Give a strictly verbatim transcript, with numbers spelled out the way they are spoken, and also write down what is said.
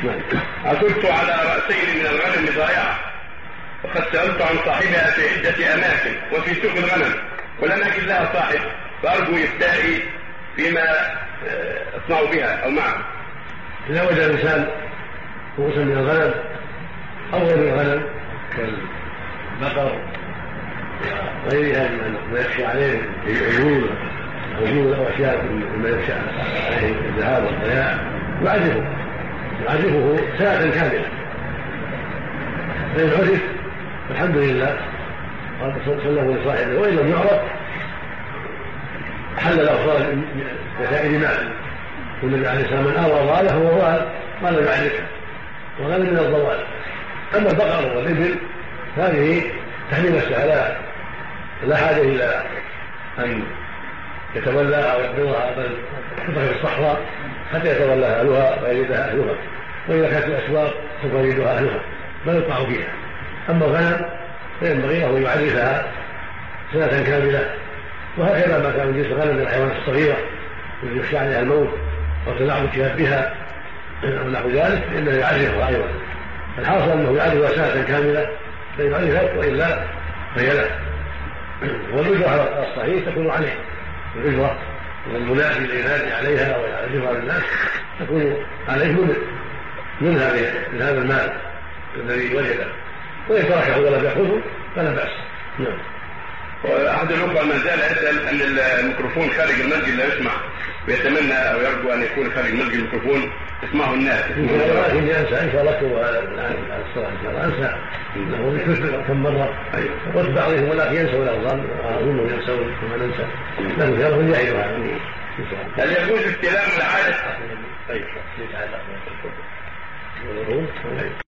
أصبت على رأسين من الغنم ضائعة، وقد سألت عن صاحبها في عدة أماكن وفي سوق الغنم ولم أجد لها صاحب، فأرجو إفتائي فيما أصنع بها أو معه. إذا وجد الإنسان رؤوسا من الغنم أو غير الغنم كالبقر وغيرها مما يخشى عليه العيون وجود أو أشياء مما يخشى عليه الذهاب والضياع يعرفه يعرفه سنة كاملة، فإن عرف الحمد لله قال سلمه لصاحبه، وإن لم يعرف حل الأوصال وسائر مال. والنبي عليه الصلاة والسلام من أرى ضاله هو ضال ما لم يعرفه وغير من الضوال. أما البقر والإبل هذه تحمل نفسها لا حاجة إلى أن يتولى أو يقبضها، بل تبقى في الصحراء حتى يتولى أهلها ويجدها أهلها، وإذا كانت الأسواق سوف يجدها أهلها بل يقع فيها. أما الغنم فينبغي له أن يعرفها سنة كاملة، وهكذا ما كان من جنس الغنم من الحيوانات الصغيرة التي يخشى عليها الموت أو تلاعب بها أو نحو ذلك فإنه يعرفها أيضا. الحاصل أنه يعرفها سنة كاملة فإن عرفت وإلا فهي له. والأجرة على الصحيح تكون عليه، الأجرة والمنادي الذي عليها ويعرفها للناس تكون عليه من من هذا من هذا المال الذي وجده، وإن تركه ولم يأخذه فلا بأس. نعم. وأحد الأخوة ما زال يسأل أن الميكروفون خارج المسجد لا يسمع، ويتمنى أو يرجو أن يكون خارج المسجد الميكروفون يسمعه الناس. إني أنسى إن شاء الله الصلاة إن شاء الله أنسى له بكثر كم مرة قلت بعضهم ولكن ينسوا الأفضل أظنهم ينسون كما ننسى، لكن خيرهم يعيدها. هل يجوز استلام العادة؟ طيب.